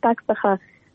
تک څخه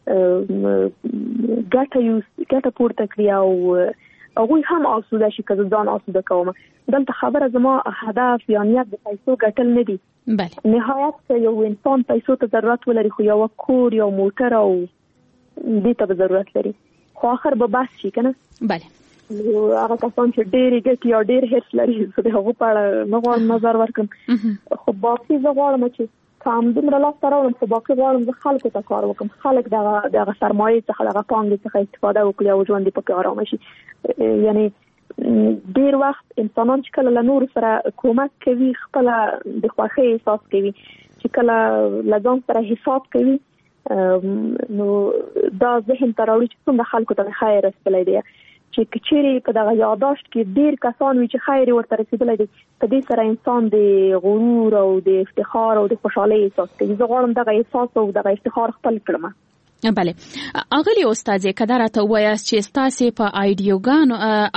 ګټه پورته کړی او هغه هم آسوده شي که ځان آسوده کوم. دلته خبره زما هدف یا نیت د پیسو ګټل نه دي. بله. نهایت که یو انسان پیسو ته ضرورت ولري خو یو کور یا موټر او دې ته ضرورت لري خو آخر به بس شي کنه. بله. هغه کسان چې ډېر ګټي یا ډېر هرڅ لري زه د هغو په اړه نه غواړم نظر ورکړم خو باقي زه غواړم چې کام دومره لاسته راوړم خو باقي غواړم زه خلکو ته کار وکړم خلک دغه سرمایې څخه دغه پانګې څخه استفاده وکړي او ژوند یې پکې ارامه شي. یعنی ډېر وخت انسانان چې کله له نورو سره کومک کوي خپله د خوښۍ احساس کوي چې کله له ځان سره حساب کوي نو دا ذهن ته راوړي چې څومره خلکو ته خیر رسولی دی چې کچېرې په دغه یاداشت کې ډېر کسان وي چې خیر ورته رسېدلی دی په دې سره انسان د غرور او د افتخار او د خوشحالۍ احساس کوي. زه غواړم دغه احساس او دغه افتخار خپل کړم. بله. اغلی استاد که درته وایاست چې ستاسې په آیډیوګانو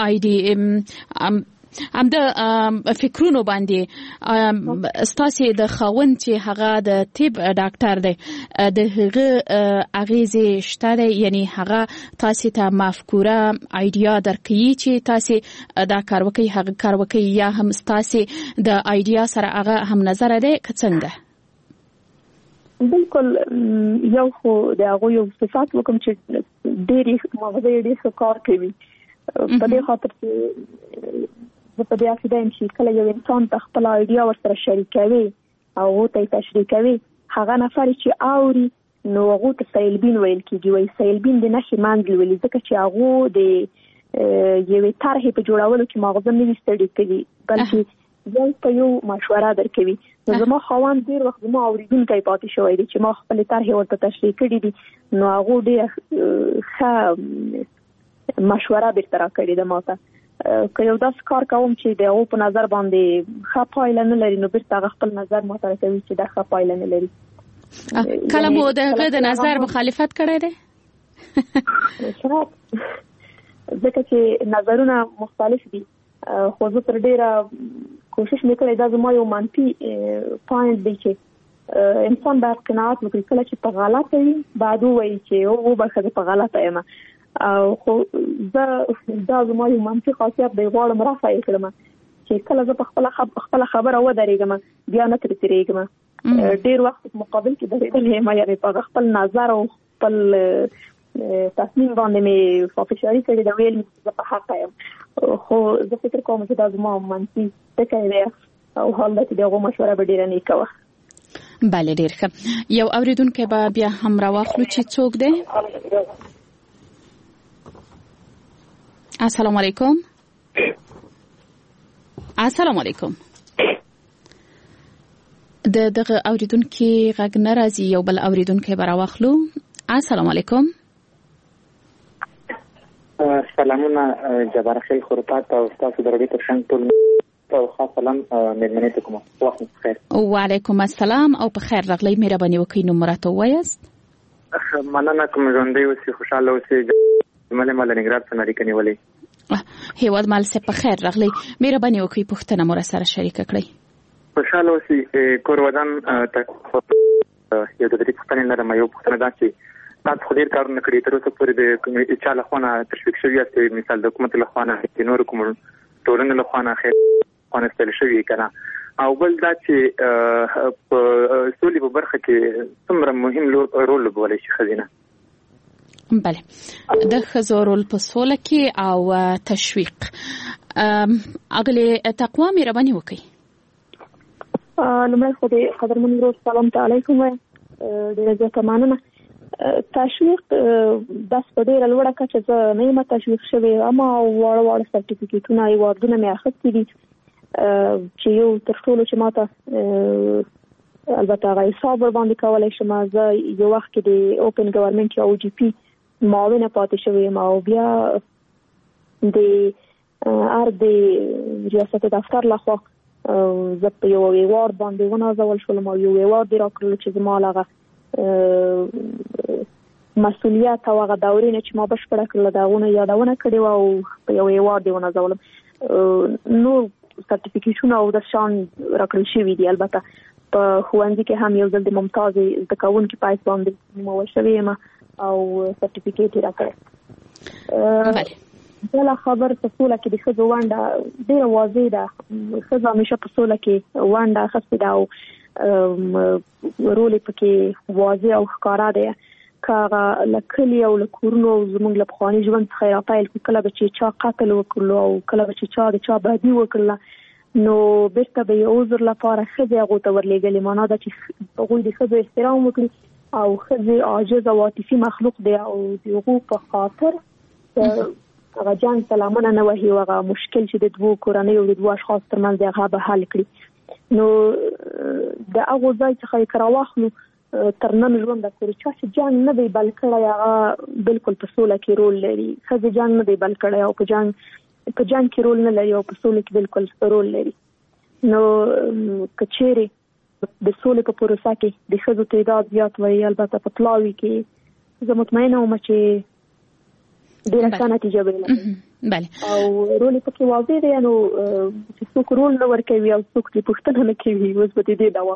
هم د فکرونو باندې ستاسې د خاوند چې هغه د طب ډاکټر دی د هغه اغیزې شته دی یعنی هغه تاسې ته مفکوره آیډیا درکوي چې تاسې دا کار وکړئ هغه کار وکړئ یا هم ستاسې د آیډیا سره هغه هم نظر دی که څنګه؟ بالکل یو خو د هغه یو صفات وکم چې ډېری مغزه ډېر ښه کار کوي په دې خاطر چې په دې عقیده یم چې کله یو انسان ته خپل آیډیا ورسره شریکوي او ته تشریح کوي هغه نفر چې اوري نو هغه ته سیلبین ویل کیږي وایي سیلبین د نښې منځ لولي ځکه چې هغه د یوې طرحې په جوړولو کې مغزه نه وي ستړي کوي بلکې یو ته یو مشوره درکوي. نو زما خاوند ډېر وخت زما اورېدونکی پاتې شوی دی چې ما خپلې طرحې ورته تشریح کړي دي نو هغه ډېر ښه مشوره بیرته راکړې ده ما ته. که یو داسې کار کوم چې د هغو په نظر باندې ښه پایله نه لري نو بیرته هغه خپل نظر ما ته راکوي چې دا ښه پایله نه لري. کله مو د هغه د نظر مخالفت کړی دی؟ ځکه چې نظرونه مختلف دي خو زه تر ډېره کوشش مې کړی دا زما یو منفي پوینټ دی چې انسان باید قناعت وکړي کله چې په غلطه وي باید ووایي چې وبخښه زه په غلطه یم خو زه دا زما یو منفي خاصیت دی غواړم رفع یې کړم چې کله زه په خپله خبره ودرېږم بیا نه ترې تېرېږم. ډېر وخت په مقابل کې درېدلی یم یعنې په خپل نظر او خپل تصمیم باندې مې فشاري کړې ده ویل مې زه په حقه یم خو زه فکر کوم چې دا زما منفي ټکی دی او حال ده چې د هغو مشوره به ډېره نیکه وه. بله ډېر ښه. یو اورېدونکی به بیا هم راواخلو چې څوک دی. السلام علیکم. السلام علیکم. دغه اوریدونکو غږ نه راځي یو بل اوریدونکو به راواخلو. السلام علیکم. سلامونه جبار خیل خورپات او تاسو درې تر څنګ ټول او خاص سلام مېلمنې ته کوم وخت بخیر. وعلیکم السلام او په خیر راغلی مهرباني وکړئ نمبر ته وایاست. مننه کوم ژوندۍ اوسې خوشاله اوسې مله نګران څنګه اړیکې نیولې هیواد مال سه په خیر راغلی مهرباني وکړئ پوښتنه مو سره شریک کړئ. خوشاله اوسې کور ودان ته یو د دې پوښتنې لرم یو پوښتنه ده چې تاسو خو ډېر کارونه کړي تر اوسه پورې د چا له خوا نه تشویق شوي یاست مثال د حکومت له خوا نه د نورو کوم ټولنې له خوا نه خیر خوا ستل شوي که نه او بل دا چې په سولې په برخه کې څومره مهم رول لوبولی شي ښځینه؟ بله د ښځو رول په سوله کې او تشویق اغلې تقوا مهرباني وکړئ. لومړی خو د قدرمن ورور سلام علیکم ډېره زیاته مننه. تشویق بس په ډېره لوړه کچه زه نه یم تشویق شوې اما واړه سرټیفیکیټونه ایواردونه مې اخیستي دي چې یو تر ټولو چې ما ته البته هغه حساب ورباندې کولی شم زه یو وخت کې د اوپن ګورنمنټ یا او جي پي معاونه پاتې شوې یم او بیا د د ریاست دفتر لخوا زه په یو ایوارد باندې ونازول شولم او یو ایوارد یې راکړل چې زما هغه مسؤلیت او هغه دورې نه چې ما بشپړه کړله د هغو نه یادونه کړې وه او په یو ایوارد یې ونازولم. نور سرټیفیکیټونه او د شان راکړل شوي دي البته په ښوونځي کې هم یو ځل د ممتاز زده کوونکي په حیث باندې نومول شوې یم او سرټیفیکیټ یې راکړی. بله خبر په سوله کې د ښځو ونډه ډېره واضح ده. ښځه همیشه په سوله کې ونډه اخیستې ده او رول یې پکې واضح او ښکاره دی. که هغه له کلي او له کورونو زموږ له پخواني ژوند څخه یې راپیل کړو، کله به چې چا قتل وکړلو او کله به چې چا د چا بدي وکړله نو بیرته به یې عذر لپاره ښځې هغو ته ورلېږلې. معنا ده چې هغوی د ښځو احترام وکړي او ښځې عاجز او عاطفي مخلوق دی او د هغو په خاطر هغه جنګ ته لمنه نه وهي او هغه مشکل چې د دوو کورنیو او د دوو اشخاصو ترمنځ دی هغه به حل کړي. نو د هغو ځای څخه یې که راواخلو تر نن ژونده پورې چا چې جنګ نه دی بل کړی هغه بالکل په سوله کې رول لري. ښځې جنګ نه دی بل کړی او په جنګ کې رول نه لري او په سوله کې بالکل رول لري. نو که چیرې د سولې په پروسه کې د ښځو تعداد زیات وي، البته په پلاوي کې زه مطمئنه وم چې ډېره ښه نتیجه به ولري. او رول پکې واضح دی، نو چې څوک رول نه ورکوي او څوک دې پوښتنه نه کوي اوس به دې دعوا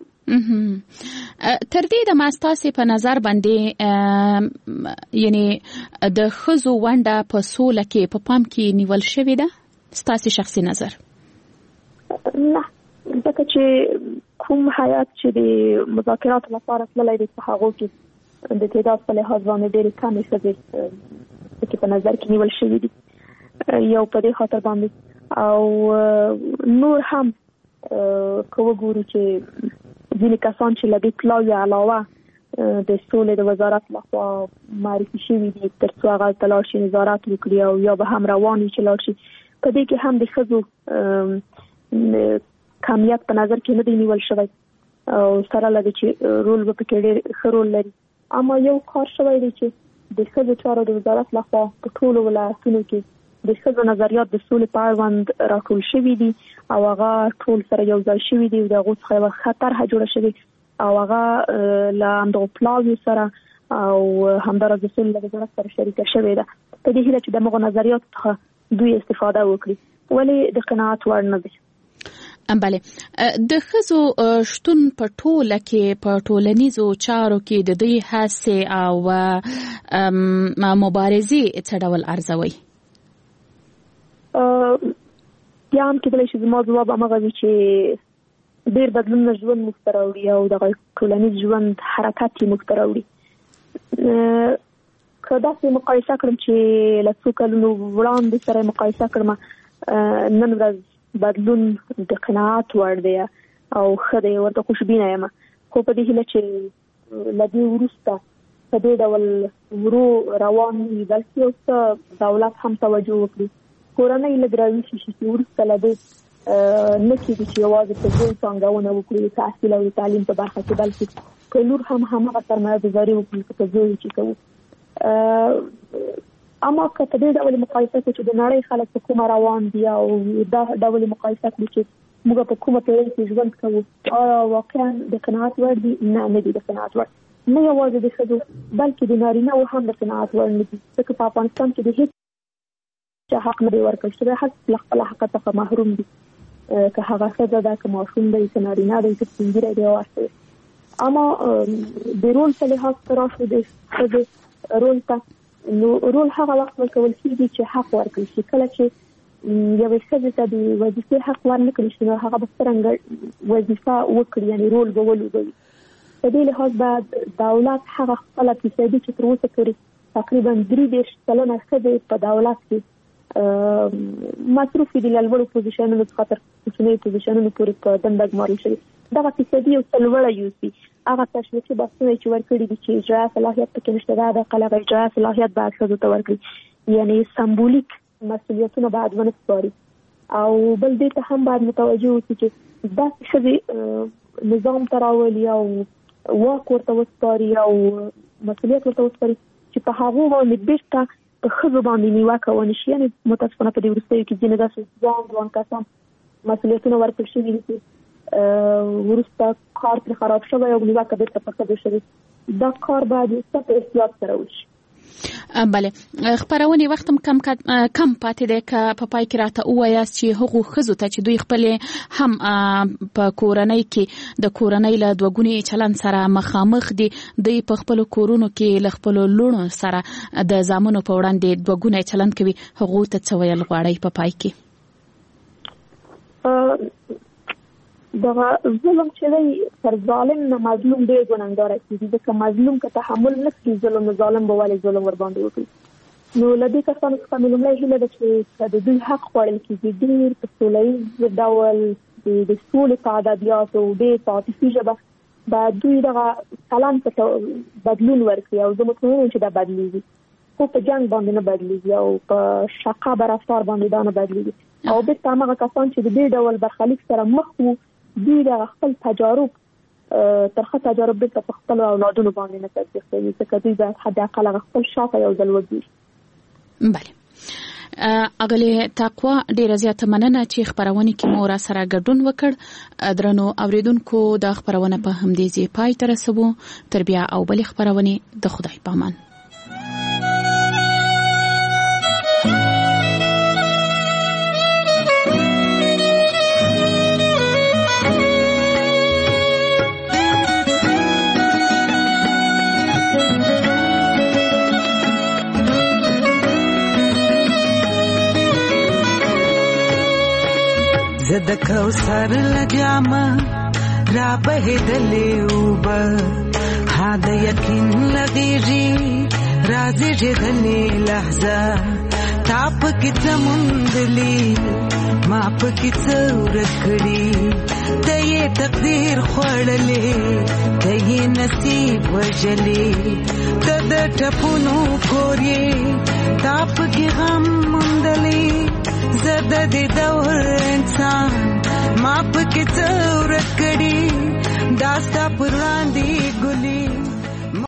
کوي. تر دې د ماستاسې په نظر باندې یعنی د ښځو ونډه په سوله کې په پام کې نیول شوې ده ستاسې شخصي نظر؟ نه، ځکه چې کوم حیات چې د مذاکراتو لپاره تللی دی په هغو کې د تعداد په لحاظ باندې ډېرې کمې ښځې پکې په نظر کې نیول شوي دي. یو په دې خاطر باندې او نور هم که وګورو چې ځینې کسان چې له دې پلاوي علاوه د سولې د وزارت لخوا معرفي شوي دي تر څو هغه ته لاړ شي نظارت وکړي او یا به هم روان وي چې لاړ شي. په دې کې هم د ښځو کمیت په نظر کې نه دی نیول شوی او سره له دې چې رول به پکې ډېر ښه رول لري. اما یو کار شوی دی چې د ښځو چارو د وزارت لخوا په ټولو ولایتونو کې د ښځو نظریات د سولې په اړوند راټول شوي دي او هغه ټول سره یو ځای شوي دي. د هغو څخه یوه ښه طرحه جوړه شوې او هغه له همدغو پلاویو سره او همداراز د سولې له وزارت سره شریکه شوې ده په دې هیله چې د هغو نظریاتو څخه دوی استفاده وکړي. ولې د قناعت وړ نه دی. بله، د ښځو شتون په ټوله کې په ټولنیزو چارو کې د دوی هڅې او مبارزې څه ډول ارزوي؟ بیا هم کېدلی شي زما ځواب همغه وي چې ډېر بدلونونه ژوند موږ ته راوړي او دغه ټولنیز ژوند حرکت یې موږ ته راوړي. که داسې مقایسه کړم چې له څو کلونو وړاندې سره مقایسه کړم، نن ورځ بدلون د قناعت وړ دی او ښه دی، ورته خوشبینه یم. خو په دې هیله چې له دې وروسته په دې ډول ورو روان وي بلکې یو څه دولت هم توجه وکړي. کورنۍ لږ راویښې شي چې وروسته له دې نه کېږي چې یوازې په زوی پانګونه وکړو د تحصیل او د تعلیم په برخه کې، بلکې که لور هم همغه سرمایه ګذاري وکړي که په زوی چې کوو. اما که په دې ډول مقایسه کړو چې د نړۍ خلک په کومه روان دي او دا ډول مقایسه کړو چې موږ په کومه پیړۍ کې ژوند کوو، آیا واقعا د قناعت وړ دي؟ نه دي د قناعت وړ. نه یوازې د ښځو بلکې د نارینه‌و هم د قناعت وړ نه دي، ځکه په افغانستان کې د هیڅ چا حق نه دی ورکړل شوی، هر له خپل حق څخه محروم دي، که هغه ښځه ده که ماشوم دی که نارینه دی که سپین ږیری دی او هر. اما د رول په لحاظ سره راشو د ښځې رول ته، نو رول هغه وخت ورکول کېږي چې حق ورکړل شي. کله چې یوې ښځې ته د وظیفې حق ورنکړل شي نو هغه به څرنګه وظیفه وکړي، یعنې رول به ولوبوي. په دې لحاظ به دولت هغه خپله فیصدي چې تر اوسه پورې تقریبا 33% ښځې په دولت کې مصروف دي له لوړو پوزیشنونو څخه تر کوچنیو پوزیشنونو پورې په دنده ګمارل شوي. دغه فیصدي یو څه لوړه یوسي. هغه تشویقي بحثونه چې ورکړي دي چې اجرایه صلاحیت پکې نشته، دا د هغه اجرایه صلاحیت باید ښځو ته ورکړي، یعنې سمبولیک مسؤلیتونه باید ونه سپاري. او بل دې ته هم باید متوجه اوسي چې داسې ښځې نظام ته راولي او واک ورته وسپاري او مسؤلیت ورته وسپاري چې په هغو باندې بېرته په ښځو باندې نیوکه ونه شي. یعنې متاسفانه په دې وروستیو کې ځینې داسې ځوان کسان مسؤلیتونه ورکړل شوي دي چې وروسته کار پرې خراب شوی او نیوکه بېرته په ښځو شوې. دا کار باید څه په احتیاط سره وشي. بله خبرونه وخت کم پاتې ده ک په پای کې راته وایاست چې هغه خزو ته چې دوی خپل هم په کورنۍ کې د کورنۍ له دوګونی چلن سره مخامخ دي د په خپل کورونو کې له خپل لونو سره د زامنو په وړاندې دوګونی چلن کوي هغه ته څه ویل غواړي په پای کې دا ظلم چې دی پر ظالم نه مظلوم دی ګناګار کیږي ځکه مظلوم که تحمل نه کوي ظلم ظالم به ولې ظلم ور باندې وکړي نو لدې کسانو څخه مې لومړی هیله ده چې د دوی حق خوړل کیږي ډېر په سوله ډول د سولې په ادبیاتو ډېر په عاطفي ژبه باید دوی دغه چلند ته بدلون ورکړي او زه مطمئنه یم چې دا بدلیږي خو په جنګ باندې نه بدلیږي او په شقه رفتار باندې دا نه بدلیږي او بیرته هماغه کسان چې د دې ډول برخلیک سره مخ وو دوی د خپل تجارب ترخه تجارب بیرته په خپل اولادونو باندې نه تطبیق کوي ځکه دوی باید حد اقل خپل شاته یو ځل وګوري. بله اغلی تقوا ډیره زیاته مننه چې خبرونه کې مو را سره ګډون وکړ درنو اوریدونکو د خبرونه په همدې ځای پای ته رسوو تر بیا او بل خبرونه د خدای په امان. زد کوثر لجاما را بهدلې وب ها د یقین لګېږي راځي چې دلې لحظه تاپ کې تمندلې ما په کې څور کړی ته یې تقدیر خوړلې ته یې نصیب وجلې ته د ټپونو کورې تاپ کې غم مندلې زد دې دور انسان ما پکې څور کړي داستا پر وړاندې ګلي